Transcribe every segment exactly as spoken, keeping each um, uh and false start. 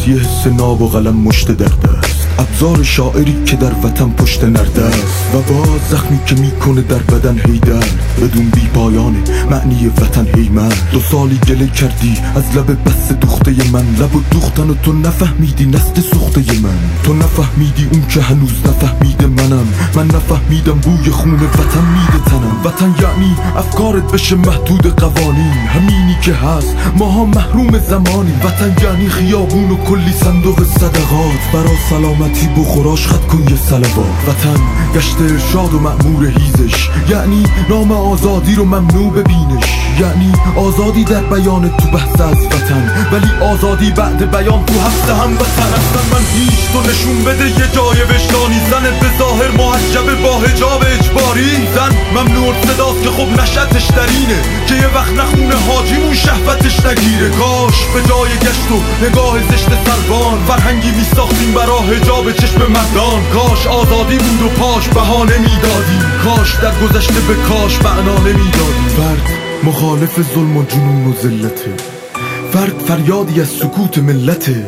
یه حس ناب و قلم مشت درد است، ابزار شاعری که در وطن پشت نرده است، و باز زخمی که میکنه در بدن هی درد، بدون بی پایانه معنی وطن هی مرد. دو سالی گله کردی از لب بس دوخته من، لب و دوختن و تو نفهمیدی نست سوخته من. تو نفهمیدی اون که هنوز نفهمیده منم، من نفهمیدم بوی خون وطن میده تنم. وطن یعنی افکارت بشه محدود قوانین، همینی که هست ماها محروم زمانی. وطن یعنی خیابون و کلی صندوق صدقات، برا سلامتی بخوراش خط کن یه صلوات. وطن گشت ارشاد و مأمور هیزش، یعنی نام آزادی رو ممنوع ببینش، یعنی آزادی در بیان تو بحث از وطن، ولی آزادی بعد بیان تو هفته هم وطن. اصلا من هیچ تو نشون بده یه جای وجدانی، زن به ظاهر محجب با حجاب اجباری، زن ممنوع صداست که خب نشتش در اینه که یه وقت نخونه حاجیمون شهوتش نگیره. کاش به جای گشت و نگاه زشت سلبان فرهنگی میساختیم برا حجاب چشم مردان. کاش آزادی بود و پاش بهانه میدادیم، کاش در گذشته به کاش معنا نمیدادیم. فرد مخالف ظلم و جنون و ذلته، فرد فریادی از سکوت ملته،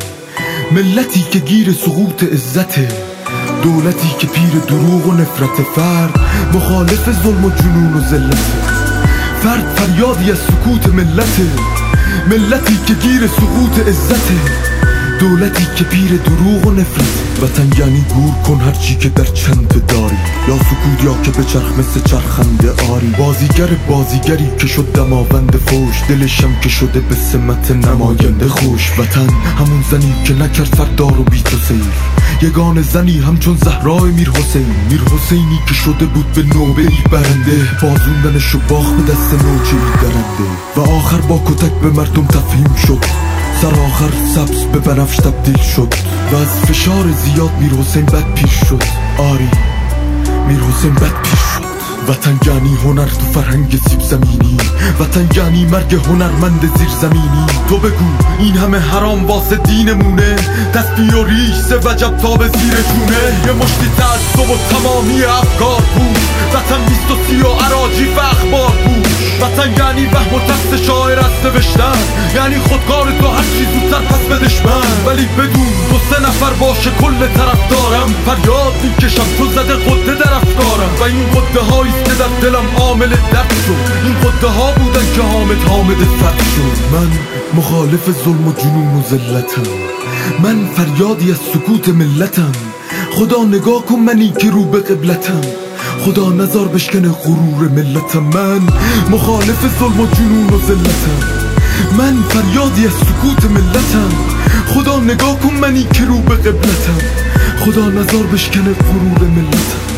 ملتی که گیر سقوط عزته، دولتی که پیر دروغ و نفرت. فرد مخالف ظلم و جنون و ذلته، فرد فریادی از سکوت ملته، ملتی که گیر سقوط عزته، دولتی که پیر دروغ و نفرت. وطن یعنی گور کن هرچی که در چنت داری، یا سکوت یا که به چرخ مثل چرخنده آری. بازیگر بازیگری که شد دماوند فوش، دلشم که شده به سمت نماینده خوش. وطن همون زنی که نکرد فردار و بی تو سیر، یگان زنی همچون زهرای میر حسین. میر حسینی که شده بود به نوبه ای برنده، بازوندنشو باخت به دست نوچه ای درنده، و آخر با کتک به مردم تفهیم شد، سر آخر سبز به بنفش تبدیل شد، و از فشار زیاد میر حسین بد پیر شد. آری میر حسین بد پیر شد. وطن یعنی هنر تو فرهنگ سیب زمینی، وطن یعنی مرگ هنرمند زیر زمینی. تو بگو این همه حرام واسه دینمونه، تسبیح و ریش سه وجب تا به زیر جونه. یه مشتی تعصب و تمامی افکار بود، وطن بیست و سی و عراجی و اخبار بود. وطن یعنی وهم و تفت شاعر از نوشتن، یعنی خودکار تو هر چی زودتر پس بدش من. ولی بدون دو سه نفر باشه کل طرف دارم، فریاد میکشم تو زده قده در افکارم. و این قده هاییست که در دلم عامل درد شد، این قده ها بودن که حامد حامد فرد شد. من مخالف ظلم و جنون و ذلتم، من فریادی از سکوت ملتم. خدا نگاه کن منی که رو به قبلتم، خدا نزار بشکنه غرور ملتم. من مخالف ظلم و جنون و ذلتم، من فریادی از سکوت ملتم. خدا نگاه کن منی که رو به قبلتم، خدا نزار بشکنه غرور ملتم.